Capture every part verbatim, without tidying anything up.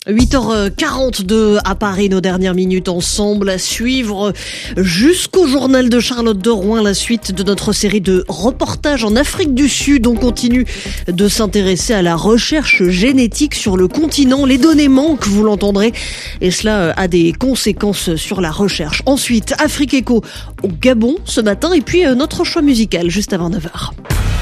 huit heures quarante-deux à Paris, nos dernières minutes ensemble à suivre jusqu'au journal de Charlotte de Rouen, la suite de notre série de reportages en Afrique du Sud. On continue de s'intéresser à la recherche génétique sur le continent. Les données manquent, vous l'entendrez, et cela a des conséquences sur la recherche. Ensuite, Afrique Éco au Gabon ce matin, et puis notre choix musical juste avant neuf heures.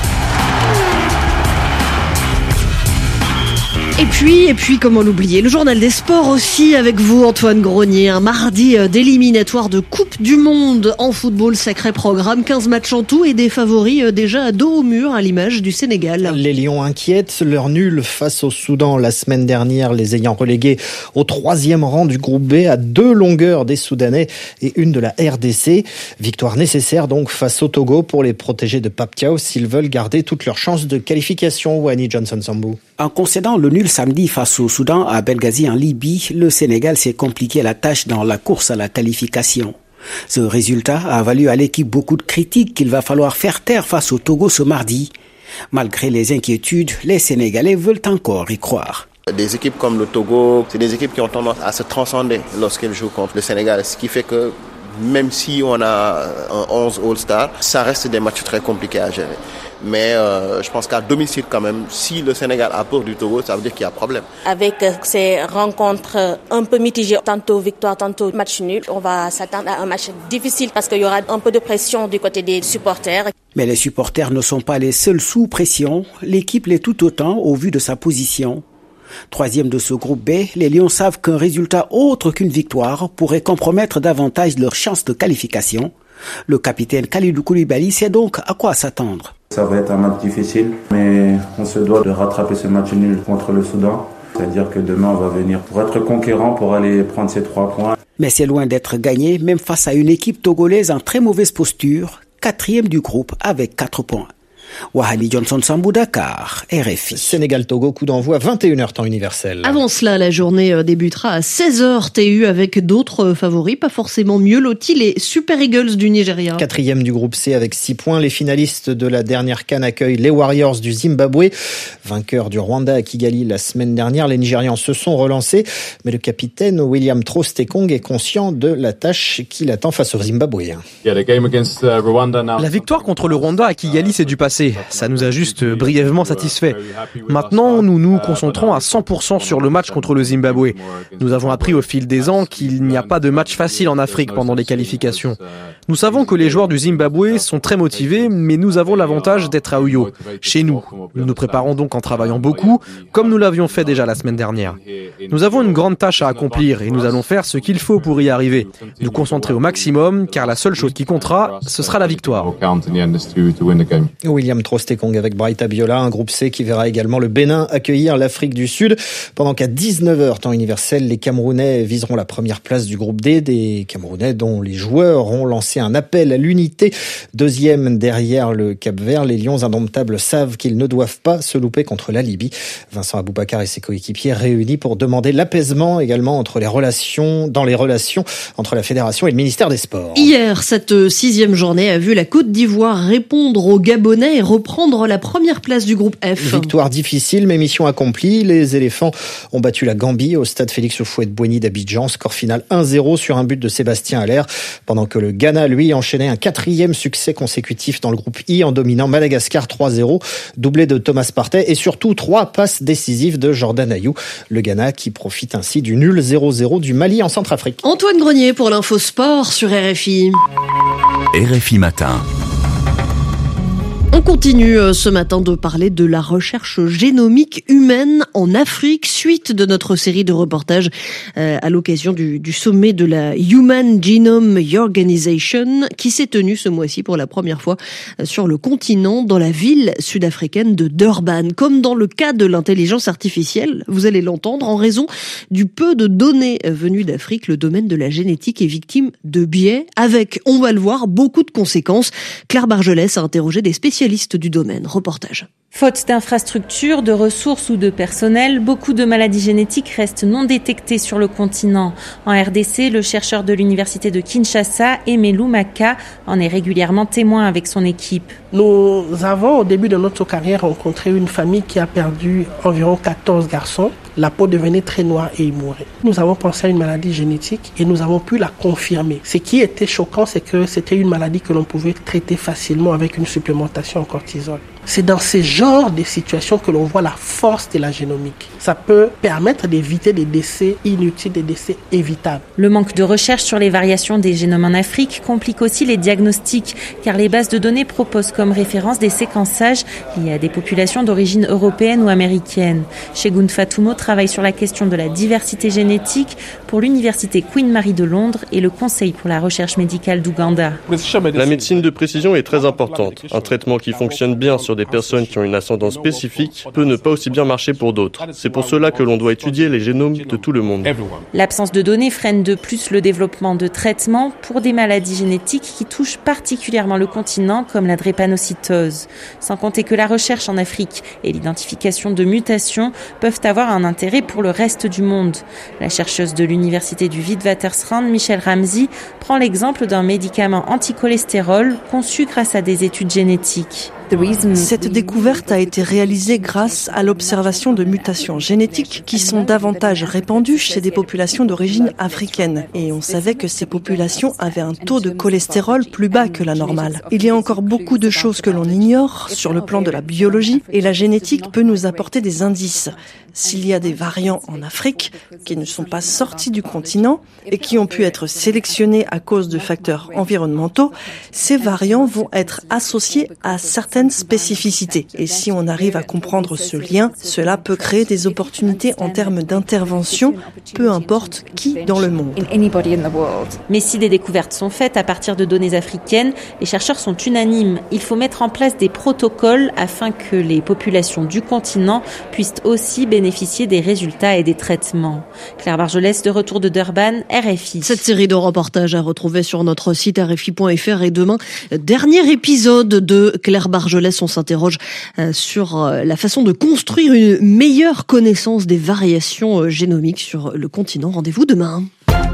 Et puis, et puis, comment l'oublier, le journal des sports aussi avec vous, Antoine Grenier. Un mardi d'éliminatoire de Coupe du Monde en football, sacré programme, quinze matchs en tout et des favoris déjà à dos au mur à l'image du Sénégal. Les Lions inquiètent, leur nul face au Soudan la semaine dernière, les ayant relégués au troisième rang du groupe B à deux longueurs des Soudanais et une de la R D C. Victoire nécessaire donc face au Togo pour les protéger de Pape Thiaw s'ils veulent garder toutes leurs chances de qualification. Wani Johnson-Sambou. En concédant le nul samedi face au Soudan à Benghazi en Libye, le Sénégal s'est compliqué la tâche dans la course à la qualification. Ce résultat a valu à l'équipe beaucoup de critiques qu'il va falloir faire taire face au Togo ce mardi. Malgré les inquiétudes, les Sénégalais veulent encore y croire. Des équipes comme le Togo, c'est des équipes qui ont tendance à se transcender lorsqu'elles jouent contre le Sénégal, ce qui fait que même si on a un onze All-Star, ça reste des matchs très compliqués à gérer. Mais euh, je pense qu'à domicile quand même, si le Sénégal a peur du Togo, ça veut dire qu'il y a problème. Avec ces rencontres un peu mitigées, tantôt victoire, tantôt match nul, on va s'attendre à un match difficile parce qu'il y aura un peu de pression du côté des supporters. Mais les supporters ne sont pas les seuls sous pression, l'équipe l'est tout autant au vu de sa position. Troisième de ce groupe B, les Lions savent qu'un résultat autre qu'une victoire pourrait compromettre davantage leurs chances de qualification. Le capitaine Kalidou Koulibaly sait donc à quoi s'attendre. Ça va être un match difficile, mais on se doit de rattraper ce match nul contre le Soudan. C'est-à-dire que demain, on va venir pour être conquérant, pour aller prendre ces trois points. Mais c'est loin d'être gagné, même face à une équipe togolaise en très mauvaise posture, quatrième du groupe avec quatre points. Wahali Johnson-Sambou, Dakar, R F I. Sénégal-Togo, coup d'envoi vingt et une heures temps universel. Avant cela, la journée débutera à seize heures T U avec d'autres favoris, pas forcément mieux lotis, les Super Eagles du Nigeria. Quatrième du groupe C avec six points. Les finalistes de la dernière CAN accueillent les Warriors du Zimbabwe. Vainqueurs du Rwanda à Kigali la semaine dernière, les Nigérians se sont relancés. Mais le capitaine William Trostekong est conscient de la tâche qui l'attend face aux Zimbabwéens. La victoire contre le Rwanda à Kigali, c'est du passé. Ça nous a juste brièvement satisfait. Maintenant, nous nous concentrons à cent pour cent sur le match contre le Zimbabwe. Nous avons appris au fil des ans qu'il n'y a pas de match facile en Afrique pendant les qualifications. Nous savons que les joueurs du Zimbabwe sont très motivés, mais nous avons l'avantage d'être à Uyo, chez nous. Nous nous préparons donc en travaillant beaucoup, comme nous l'avions fait déjà la semaine dernière. Nous avons une grande tâche à accomplir et nous allons faire ce qu'il faut pour y arriver. Nous concentrer au maximum, car la seule chose qui comptera, ce sera la victoire. William Trostekong avec Bright Abiola, un groupe C qui verra également le Bénin accueillir l'Afrique du Sud. Pendant qu'à dix-neuf heures temps universel, les Camerounais viseront la première place du groupe D, des Camerounais dont les joueurs ont lancé un appel à l'unité. Deuxième derrière le Cap-Vert, les Lions indomptables savent qu'ils ne doivent pas se louper contre la Libye. Vincent Aboubakar et ses coéquipiers réunis pour demander l'apaisement également entre les relations, dans les relations entre la Fédération et le ministère des Sports. Hier, cette sixième journée a vu la Côte d'Ivoire répondre aux Gabonais et reprendre la première place du groupe F. Victoire difficile, mais mission accomplie. Les éléphants ont battu la Gambie au stade Félix Houphouët-Boigny d'Abidjan. Score final un zéro sur un but de Sébastien Haller. Pendant que le Ghana, lui, enchaînait un quatrième succès consécutif dans le groupe I en dominant Madagascar trois zéro. Doublé de Thomas Partey et surtout trois passes décisives de Jordan Ayew. Le Ghana qui profite ainsi du nul zéro zéro du Mali en Centrafrique. Antoine Grenier pour l'Info Sport sur R F I. R F I Matin. On continue ce matin de parler de la recherche génomique humaine en Afrique, suite de notre série de reportages euh, à l'occasion du, du sommet de la Human Genome Organization qui s'est tenu ce mois-ci pour la première fois sur le continent dans la ville sud-africaine de Durban. Comme dans le cas de l'intelligence artificielle, vous allez l'entendre, en raison du peu de données venues d'Afrique, le domaine de la génétique est victime de biais avec, on va le voir, beaucoup de conséquences. Claire Bargelès a interrogé des spécialistes du domaine. Reportage. Faute d'infrastructures, de ressources ou de personnel, beaucoup de maladies génétiques restent non détectées sur le continent. En R D C, le chercheur de l'université de Kinshasa, Emelu Maka, en est régulièrement témoin avec son équipe. Nous avons, au début de notre carrière, rencontré une famille qui a perdu environ quatorze garçons la peau devenait très noire et il mourait. Nous avons pensé à une maladie génétique et nous avons pu la confirmer. Ce qui était choquant, c'est que c'était une maladie que l'on pouvait traiter facilement avec une supplémentation en cortisol. C'est dans ces genres de situations que l'on voit la force de la génomique. Ça peut permettre d'éviter des décès inutiles, des décès évitables. Le manque de recherche sur les variations des génomes en Afrique complique aussi les diagnostics, car les bases de données proposent comme référence des séquençages liés à des populations d'origine européenne ou américaine. Shegun Fatoumo travaille sur la question de la diversité génétique pour l'université Queen Mary de Londres et le Conseil pour la recherche médicale d'Ouganda. La médecine de précision est très importante. Un traitement qui fonctionne bien sur des personnes qui ont une ascendance spécifique peut ne pas aussi bien marcher pour d'autres. C'est pour cela que l'on doit étudier les génomes de tout le monde. L'absence de données freine de plus le développement de traitements pour des maladies génétiques qui touchent particulièrement le continent, comme la drépanocytose. Sans compter que la recherche en Afrique et l'identification de mutations peuvent avoir un intérêt pour le reste du monde. La chercheuse de l'université du Witwatersrand, Michelle Ramsey, prend l'exemple d'un médicament anticholestérol conçu grâce à des études génétiques. Cette découverte a été réalisée grâce à l'observation de mutations génétiques qui sont davantage répandues chez des populations d'origine africaine. Et on savait que ces populations avaient un taux de cholestérol plus bas que la normale. Il y a encore beaucoup de choses que l'on ignore sur le plan de la biologie et la génétique peut nous apporter des indices. S'il y a des variants en Afrique qui ne sont pas sortis du continent et qui ont pu être sélectionnés à cause de facteurs environnementaux, ces variants vont être associés à certaines spécificités. Et si on arrive à comprendre ce lien, cela peut créer des opportunités en termes d'intervention, peu importe qui dans le monde. Mais si des découvertes sont faites à partir de données africaines, les chercheurs sont unanimes. Il faut mettre en place des protocoles afin que les populations du continent puissent aussi bénéficier des résultats et des traitements. Claire Bargelès, de retour de Durban, R F I. Cette série de reportages à retrouver sur notre site R F I point F R et demain, dernier épisode de Claire Bargelès. On s'interroge sur la façon de construire une meilleure connaissance des variations génomiques sur le continent. Rendez-vous demain.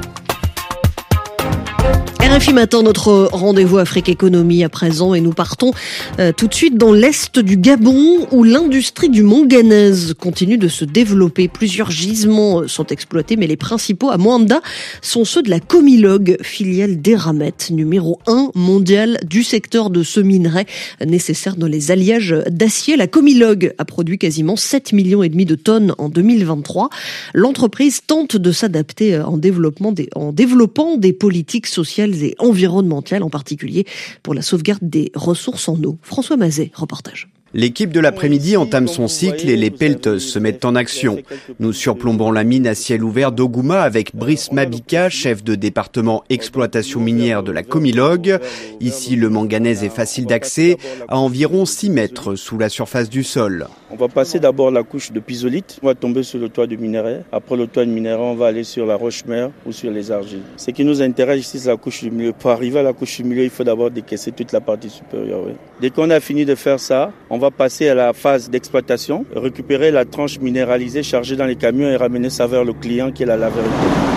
R F I Matin, notre rendez-vous Afrique Économie à présent, et nous partons euh, tout de suite dans l'est du Gabon où l'industrie du manganèse continue de se développer. Plusieurs gisements sont exploités, mais les principaux à Moanda sont ceux de la Comilog, filiale d'Eramet, numéro un mondial du secteur de ce minerai nécessaire dans les alliages d'acier. La Comilog a produit quasiment sept millions et demi de tonnes en deux mille vingt-trois. L'entreprise tente de s'adapter en développement des, en développant des politiques sociales et environnementales, en particulier pour la sauvegarde des ressources en eau. François Mazet, reportage. L'équipe de l'après-midi entame son cycle et les pelleteuses se mettent en action. Nous surplombons la mine à ciel ouvert d'Ogouma avec Brice Mabika, chef de département exploitation minière de la Comilog. Ici, le manganèse est facile d'accès, à environ six mètres sous la surface du sol. On va passer d'abord la couche de pisolite, on va tomber sur le toit de minerai. Après le toit de minerai, on va aller sur la roche-mère ou sur les argiles. Ce qui nous intéresse ici, c'est la couche du milieu. Pour arriver à la couche du milieu, il faut d'abord décaisser toute la partie supérieure. Oui. Dès qu'on a fini de faire ça, on va passer à la phase d'exploitation, récupérer la tranche minéralisée, charger dans les camions et ramener ça vers le client qui est la laverie.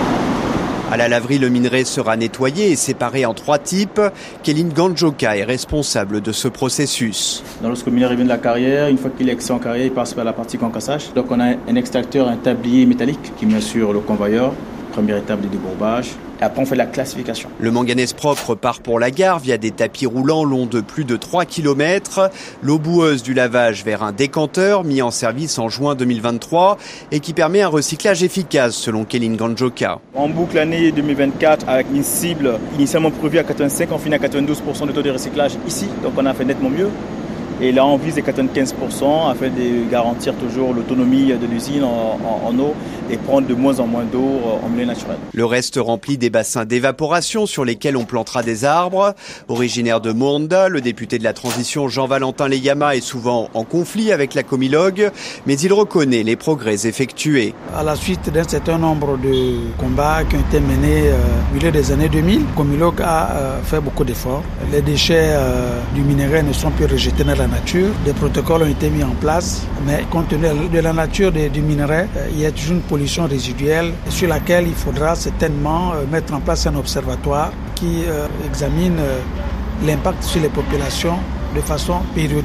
À la laverie, le minerai sera nettoyé et séparé en trois types. Kéline Ganjoka est responsable de ce processus. Donc, lorsque le minerai vient de la carrière, une fois qu'il est extrait en carrière, il passe par la partie concassage. Donc on a un extracteur, un tablier métallique qui met sur le convoyeur. Première étape de débourbage. Et après, on fait la classification. Le manganèse propre part pour la gare via des tapis roulants longs de plus de trois kilomètres. L'eau boueuse du lavage vers un décanteur mis en service en juin deux mille vingt-trois et qui permet un recyclage efficace selon Kéline Ganjoka. On boucle l'année deux mille vingt-quatre avec une cible initialement prévue à quatre-vingt-cinq, on finit à quatre-vingt-douze pour cent de taux de recyclage ici. Donc on a fait nettement mieux. Et là, on vise les quatre-vingt-quinze pour cent afin de garantir toujours l'autonomie de l'usine en, en, en eau et prendre de moins en moins d'eau en milieu naturel. Le reste remplit des bassins d'évaporation sur lesquels on plantera des arbres. Originaire de Moanda, le député de la transition Jean-Valentin Leyama est souvent en conflit avec la Comilog, mais il reconnaît les progrès effectués. À la suite d'un certain nombre de combats qui ont été menés au milieu des années deux mille, Comilog a euh, fait beaucoup d'efforts. Les déchets euh, du minerai ne sont plus rejetés dans la nature. Des protocoles ont été mis en place, mais compte tenu de la nature de, du minerai, euh, il y a toujours une pollution résiduelle sur laquelle il faudra certainement euh, mettre en place un observatoire qui euh, examine euh, l'impact sur les populations de façon périodique.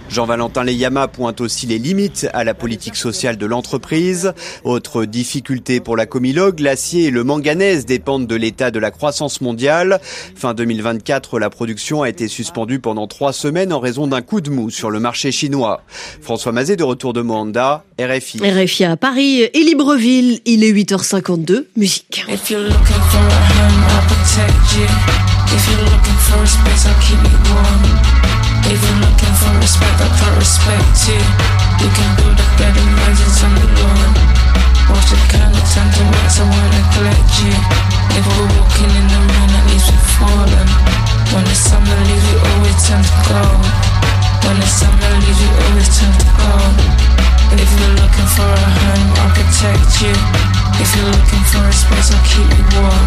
Jean-Valentin Leyama pointe aussi les limites à la politique sociale de l'entreprise. Autre difficulté pour la Comilog, l'acier et le manganèse dépendent de l'état de la croissance mondiale. Fin deux mille vingt-quatre, la production a été suspendue pendant trois semaines en raison d'un coup de mou sur le marché chinois. François Mazet de retour de Moanda, R F I. R F I à Paris et Libreville, il est huit heures cinquante-deux, musique. If you're looking for a home, I'll protect you. If you're looking for a space, I'll keep you warm. If you're looking for respect, I'll try respect you. You can build a bed and mansions on the lawn. Watch the candle turn to wax, I won't neglect you. If we're walking in the rain, at least we've fallen. When the summer leaves, we always turn to gold. When the summer leaves, we always turn to gold. If you're looking for a home, I'll protect you. If you're looking for a space, I'll keep you warm.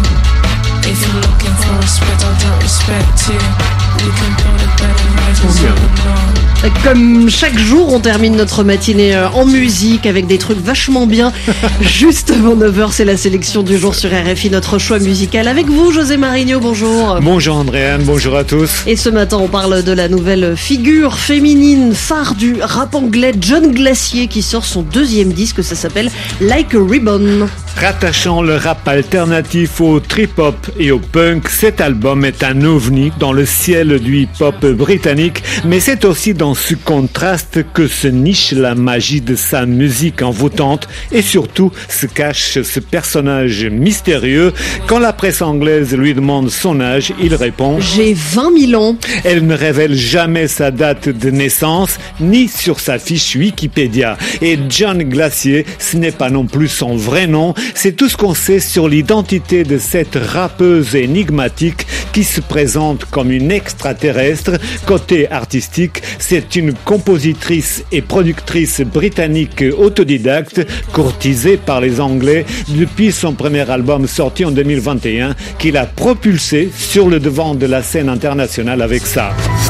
If you're looking for respect, I'll drop respect you. We can build a better life on the lawn. Comme chaque jour, on termine notre matinée en musique avec des trucs vachement bien. Juste avant neuf heures, c'est la sélection du jour sur R F I, notre choix musical. Avec vous, José Marigno, bonjour. Bonjour Andréane, bonjour à tous. Et ce matin, on parle de la nouvelle figure féminine phare du rap anglais, John Glacier, qui sort son deuxième disque, ça s'appelle Like a Ribbon. Rattachant le rap alternatif au trip-hop et au punk, cet album est un ovni dans le ciel du hip-hop britannique, mais c'est aussi dans ce contraste que se niche la magie de sa musique envoûtante et surtout se cache ce personnage mystérieux. Quand la presse anglaise lui demande son âge, il répond « J'ai vingt mille ans ». Elle ne révèle jamais sa date de naissance, ni sur sa fiche Wikipédia. Et John Glacier, ce n'est pas non plus son vrai nom, c'est tout ce qu'on sait sur l'identité de cette rappeuse énigmatique qui se présente comme une extraterrestre. Côté artistique, c'est une compositrice et productrice britannique autodidacte, courtisée par les Anglais depuis son premier album sorti en deux mille vingt et un, qui l'a propulsée sur le devant de la scène internationale avec ça.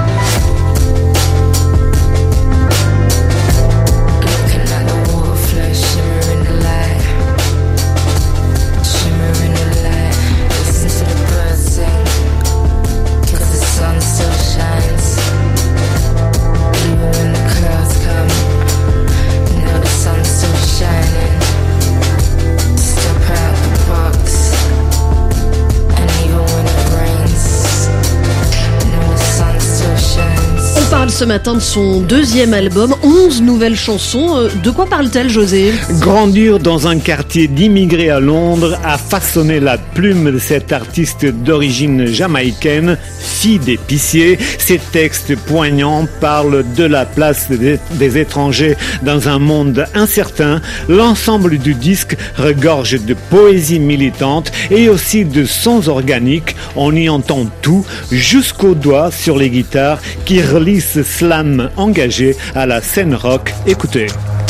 Ce matin de son deuxième album, onze nouvelles chansons. De quoi parle-t-elle, José ? Grandir dans un quartier d'immigrés à Londres a façonné la plume de cette artiste d'origine jamaïcaine, fille d'épicier. Ses textes poignants parlent de la place des, des étrangers dans un monde incertain. L'ensemble du disque regorge de poésie militante et aussi de sons organiques. On y entend tout, jusqu'aux doigts sur les guitares qui relient ce slam engagé à la scène rock. Écoutez.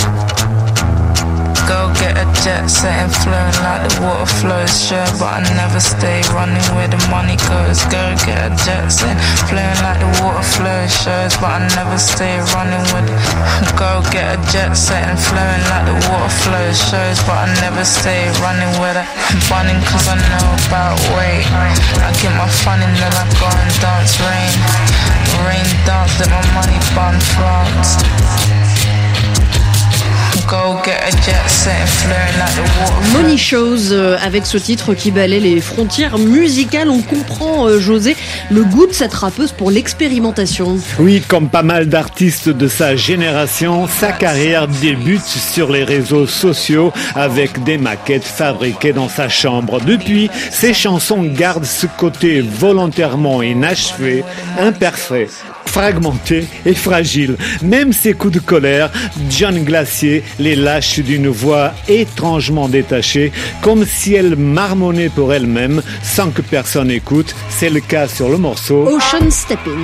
Go get a jet set and flowing like the water flows, sure, but I never stay running where the money goes. Go get a jet set flowing like the water flows, shows, but I never stay running with. Go get a jet set and flowing like the water flows, shows, but I never stay running with it. Running cause I know about weight. I get my fun and then I go and dance rain. Rain dance that my money bun France. Money Shows, euh, avec ce titre qui balaie les frontières musicales, on comprend, euh, José, le goût de cette rappeuse pour l'expérimentation. Oui, comme pas mal d'artistes de sa génération, sa carrière débute sur les réseaux sociaux avec des maquettes fabriquées dans sa chambre. Depuis, ses chansons gardent ce côté volontairement inachevé, imparfait, fragmenté et fragile. Même ses coups de colère, John Glacier les lâche d'une voix étrangement détachée, comme si elle marmonnait pour elle-même sans que personne écoute. C'est le cas sur le morceau Ocean Stepping.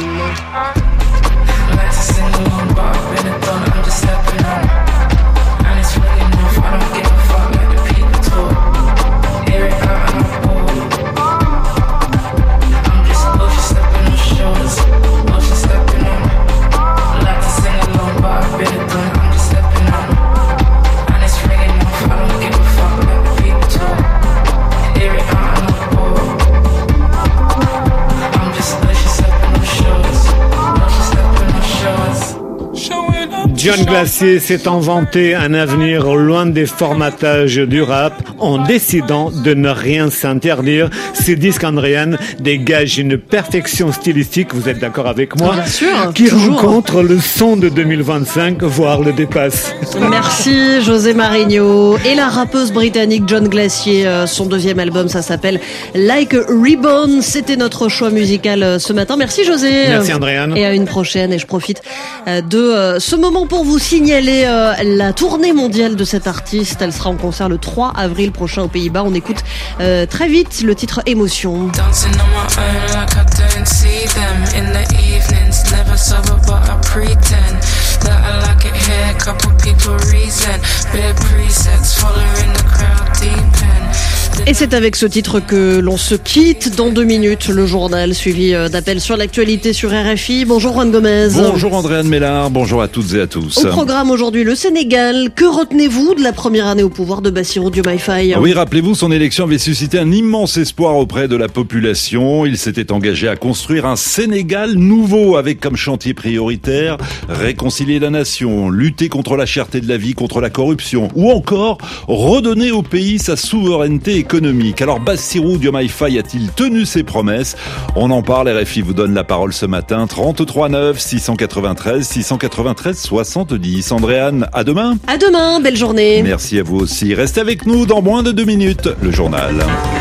Shows. John Glacier s'est inventé un avenir loin des formatages du rap en décidant de ne rien s'interdire. Ce disque, Andréane, dégage une perfection stylistique, vous êtes d'accord avec moi? Bien sûr, qui toujours. rencontre le son de deux mille vingt-cinq, voire le dépasse. Merci José Marigno. Et la rappeuse britannique John Glacier, euh, son deuxième album, ça s'appelle Like a Reborn. C'était notre choix musical euh, ce matin. Merci José. Merci Andréane. Et à une prochaine. Et je profite euh, de euh, ce moment pour vous signaler euh, la tournée mondiale de cet artiste. Elle sera en concert le trois avril prochain aux Pays-Bas. On écoute euh, très vite le titre Émotion. Et c'est avec ce titre que l'on se quitte. Dans deux minutes, le journal suivi d'appels sur l'actualité sur R F I. Bonjour Juan Gomez. Bonjour Andréane Mélard, bonjour à toutes et à tous. Au programme aujourd'hui, le Sénégal. Que retenez-vous de la première année au pouvoir de Bassirou Diomaye Faye? Oui, rappelez-vous, son élection avait suscité un immense espoir auprès de la population. Il s'était engagé à construire un Sénégal nouveau avec comme chantier prioritaire réconcilier la nation, lutter contre la cherté de la vie, contre la corruption ou encore redonner au pays sa souveraineté économique. Alors Bassirou Diomaye Faye a-t-il tenu ses promesses? On en parle, R F I vous donne la parole ce matin. trente-trois neuf six cent quatre-vingt-treize six cent quatre-vingt-treize soixante-dix. Andréane, à demain. À demain, belle journée. Merci à vous aussi. Restez avec nous dans moins de deux minutes, le journal.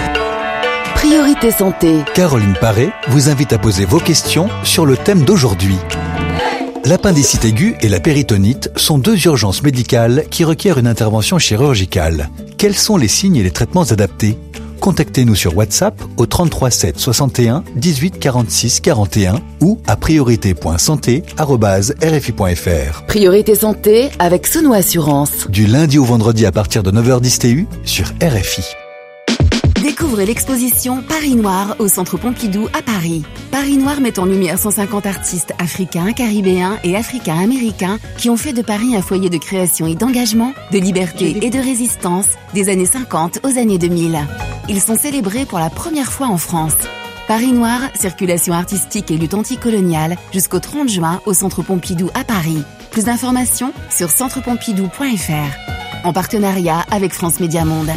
Priorité santé. Caroline Paré vous invite à poser vos questions sur le thème d'aujourd'hui. L'appendicite aiguë et la péritonite sont deux urgences médicales qui requièrent une intervention chirurgicale. Quels sont les signes et les traitements adaptés? Contactez-nous sur WhatsApp au trente-trois sept soixante et un dix-huit quarante-six quarante et un ou à priorité point santé arobase r f i point f r. Priorité santé avec Sono Assurance. Du lundi au vendredi à partir de neuf heures dix T U sur R F I. Découvrez l'exposition Paris Noir au Centre Pompidou à Paris. Paris Noir met en lumière cent cinquante artistes africains, caribéens et africains-américains qui ont fait de Paris un foyer de création et d'engagement, de liberté et de résistance des années cinquante aux années deux mille. Ils sont célébrés pour la première fois en France. Paris Noir, circulation artistique et lutte anticoloniale jusqu'au trente juin au Centre Pompidou à Paris. Plus d'informations sur centre pompidou point f r. En partenariat avec France Média Monde.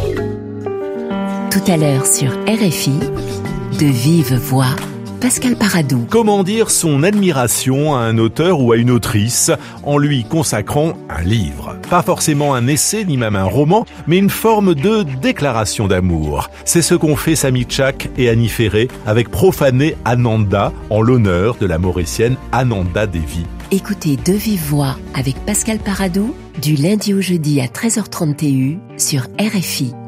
Tout à l'heure sur R F I, de vive voix, Pascal Paradou. Comment dire son admiration à un auteur ou à une autrice en lui consacrant un livre? Pas forcément un essai ni même un roman, mais une forme de déclaration d'amour. C'est ce qu'ont fait Samy Tchak et Annie Ferré avec Profané Ananda en l'honneur de la mauricienne Ananda Devi. Écoutez de vive voix avec Pascal Paradou du lundi au jeudi à treize heures trente T U sur R F I.